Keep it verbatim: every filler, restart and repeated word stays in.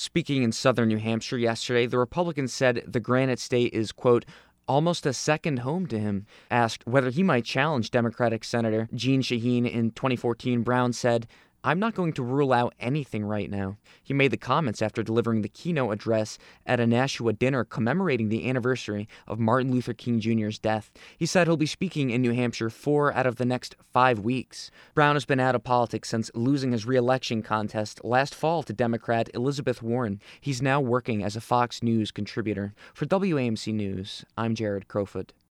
Speaking in southern New Hampshire yesterday, the Republican said the Granite State is, quote, almost a second home to him. Asked whether he might challenge Democratic Senator Jeanne Shaheen in twenty fourteen, Brown said, "I'm not going to rule out anything right now." He made the comments after delivering the keynote address at a Nashua dinner commemorating the anniversary of Martin Luther King Junior's death. He said he'll be speaking in New Hampshire four out of the next five weeks. Brown has been out of politics since losing his re-election contest last fall to Democrat Elizabeth Warren. He's now working as a Fox News contributor. For W A M C News, I'm Jared Crowfoot.